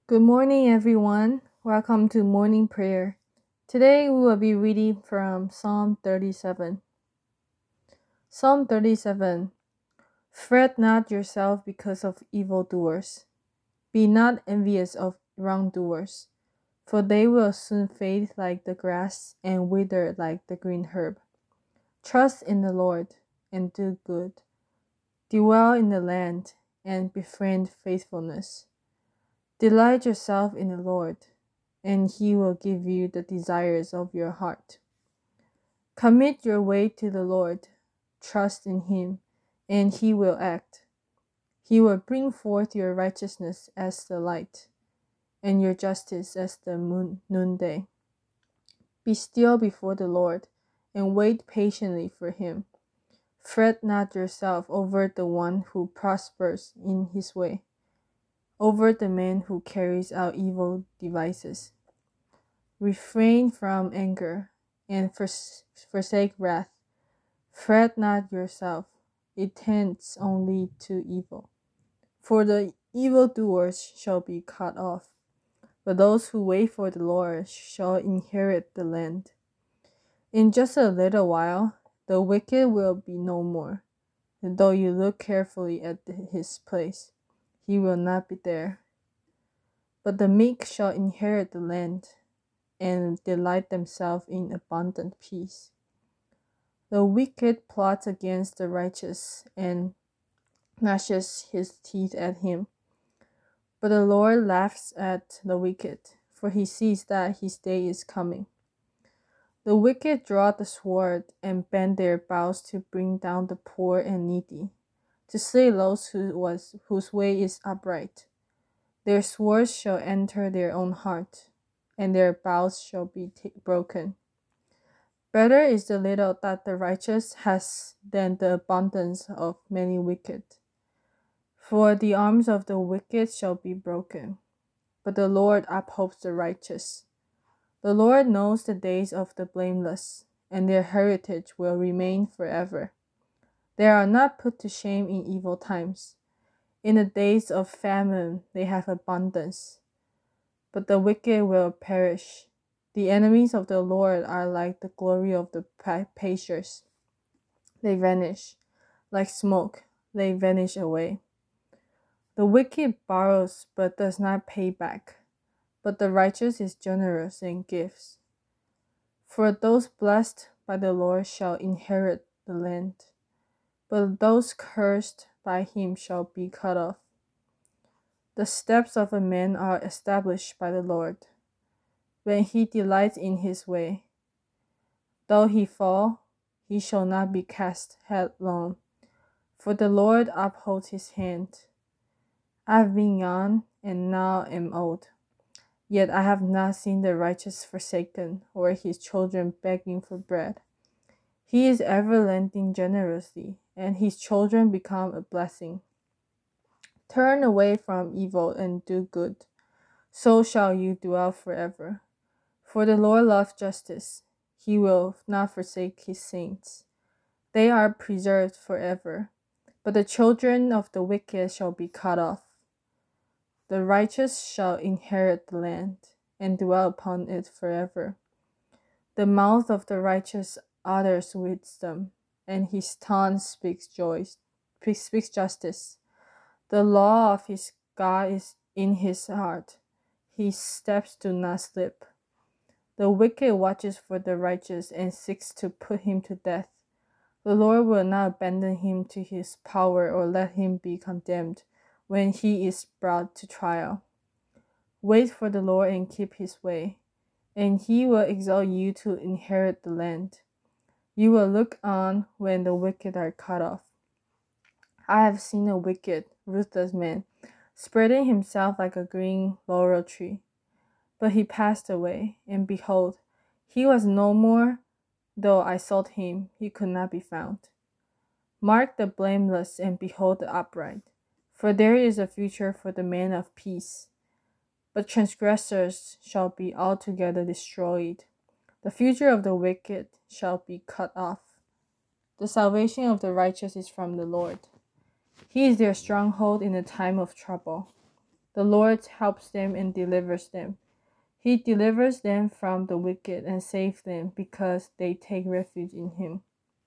Good morning, everyone. Welcome to morning prayer. Today we will be reading from Psalm 37. Psalm 37. Fret not yourself because of evildoers. Be not envious of wrongdoers, for they will soon fade like the grass and wither like the green herb. Trust in the Lord and do good. Dwell in the land and befriend faithfulness. Delight yourself in the Lord, and he will give you the desires of your heart. Commit your way to the Lord, trust in him, and he will act. He will bring forth your righteousness as the light, and your justice as the noonday. Be still before the Lord, and wait patiently for him. Fret not yourself over the one who prospers in his way, over the man who carries out evil devices. Refrain from anger, and forsake wrath. Fret not yourself, it tends only to evil. For the evildoers shall be cut off, but those who wait for the Lord shall inherit the land. In just a little while, the wicked will be no more. And though you look carefully at his place, he will not be there. But the meek shall inherit the land, and delight themselves in abundant peace. The wicked plots against the righteous and gnashes his teeth at him. But the Lord laughs at the wicked, for he sees that his day is coming. The wicked draw the sword and bend their bows to bring down the poor and needy, to slay those whose way is upright. Their swords shall enter their own heart, and their bows shall be broken. Better is the little that the righteous has than the abundance of many wicked. For the arms of the wicked shall be broken, but the Lord upholds the righteous. The Lord knows the days of the blameless, and their heritage will remain forever. They are not put to shame in evil times. In the days of famine they have abundance, but the wicked will perish. The enemies of the Lord are like the glory of the pastures. They vanish. Like smoke, they vanish away. The wicked borrows but does not pay back, but the righteous is generous in gifts. For those blessed by the Lord shall inherit the land, but those cursed by him shall be cut off. The steps of a man are established by the Lord, when he delights in his way. Though he fall, he shall not be cast headlong, for the Lord upholds his hand. I have been young, and now am old, yet I have not seen the righteous forsaken, or his children begging for bread. He is ever lending generously, and his children become a blessing. Turn away from evil and do good, so shall you dwell forever. For the Lord loves justice, he will not forsake his saints. They are preserved forever, but the children of the wicked shall be cut off. The righteous shall inherit the land, and dwell upon it forever. The mouth of the righteous utters wisdom, and his tongue speaks justice. The law of his God is in his heart. His steps do not slip. The wicked watches for the righteous and seeks to put him to death. The Lord will not abandon him to his power or let him be condemned when he is brought to trial. Wait for the Lord and keep his way, and he will exalt you to inherit the land. You will look on when the wicked are cut off. I have seen a wicked, ruthless man, spreading himself like a green laurel tree. But he passed away, and behold, he was no more. Though I sought him, he could not be found. Mark the blameless and behold the upright, for there is a future for the man of peace. But transgressors shall be altogether destroyed. The future of the wicked shall be cut off. The salvation of the righteous is from the Lord. He is their stronghold in the time of trouble. The Lord helps them and delivers them. He delivers them from the wicked and saves them because they take refuge in him.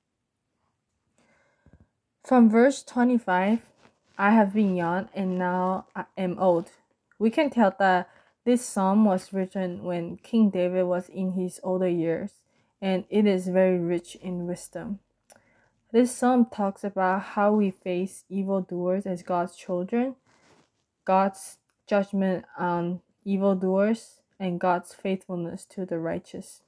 From verse 25, I have been young and now I am old. We can tell that this psalm was written when King David was in his older years, and it is very rich in wisdom. This psalm talks about how we face evildoers as God's children, God's judgment on evildoers, and God's faithfulness to the righteous.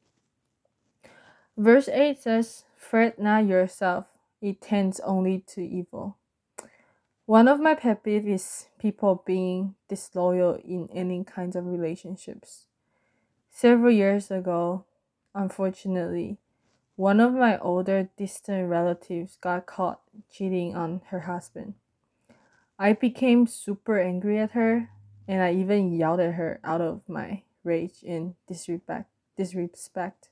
Verse 8 says, "Fret not yourself, it tends only to evil." One of my pet peeves is people being disloyal in any kinds of relationships. Several years ago, unfortunately, one of my older distant relatives got caught cheating on her husband. I became super angry at her, and I even yelled at her out of my rage and disrespect.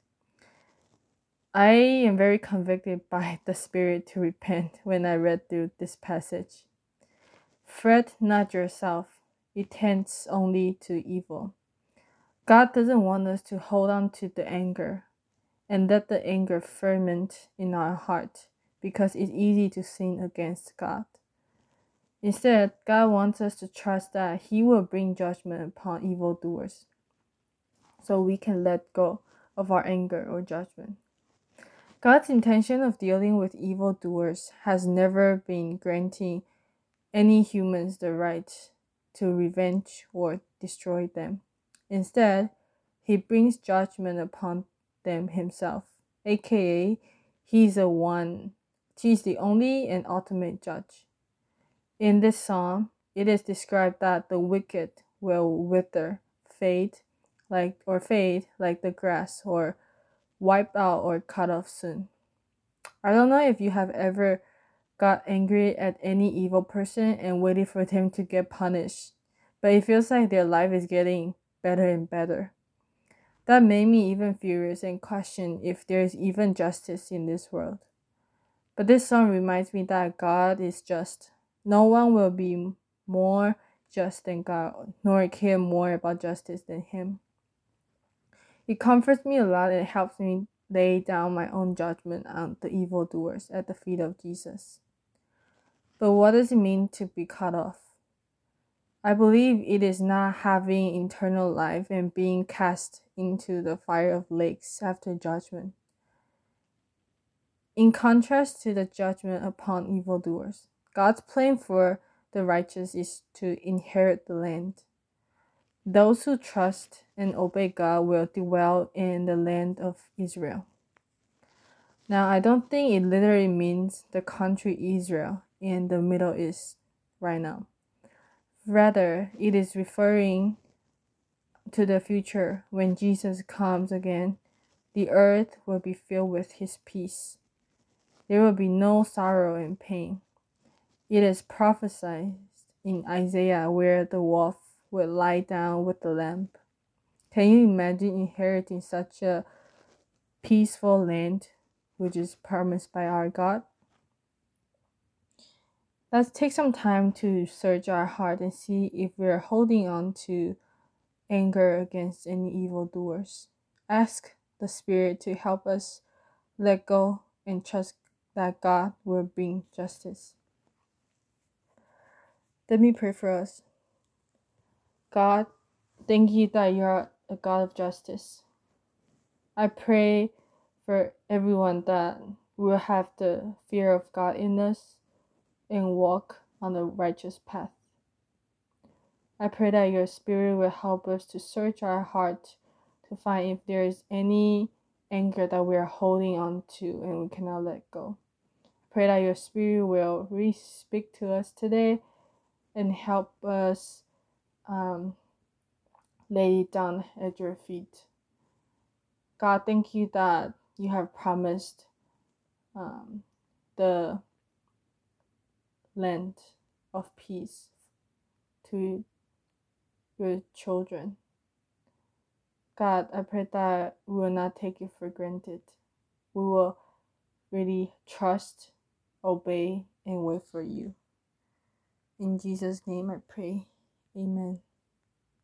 I am very convicted by the Spirit to repent when I read through this passage. Fret not yourself, it tends only to evil. God doesn't want us to hold on to the anger and let the anger ferment in our heart because it's easy to sin against God. Instead, God wants us to trust that He will bring judgment upon evildoers so we can let go of our anger or judgment. God's intention of dealing with evildoers has never been granting any humans the right to revenge or destroy them. Instead, He brings judgment upon them Himself, aka He's the only and ultimate judge. In this psalm, it is described that the wicked will wither, fade like the grass, or wipe out or cut off soon. I don't know if you have ever got angry at any evil person and waited for them to get punished, but it feels like their life is getting better and better. That made me even furious and question if there is even justice in this world. But this song reminds me that God is just. No one will be more just than God, nor care more about justice than Him. It comforts me a lot and helps me lay down my own judgment on the evildoers at the feet of Jesus. But what does it mean to be cut off? I believe it is not having eternal life and being cast into the fire of lakes after judgment. In contrast to the judgment upon evildoers, God's plan for the righteous is to inherit the land. Those who trust and obey God will dwell in the land of Israel. Now, I don't think it literally means the country Israel in the Middle East right now. Rather, it is referring to the future when Jesus comes again. The earth will be filled with His peace. There will be no sorrow and pain. It is prophesied in Isaiah where the wolf will lie down with the lamb. Can you imagine inheriting such a peaceful land which is promised by our God? Let's take some time to search our heart and see if we're holding on to anger against any evildoers. Ask the Spirit to help us let go and trust that God will bring justice. Let me pray for us. God, thank you that you are a God of justice. I pray for everyone that will have the fear of God in us and walk on the righteous path. I pray that your Spirit will help us to search our heart to find if there is any anger that we are holding on to and we cannot let go. Pray that your Spirit will really speak to us today and help us lay it down at your feet. God, thank you that you have promised the land of peace to your children. God, I pray that we will not take it for granted. We will really trust, obey, and wait for you. In Jesus' name I pray. Amen.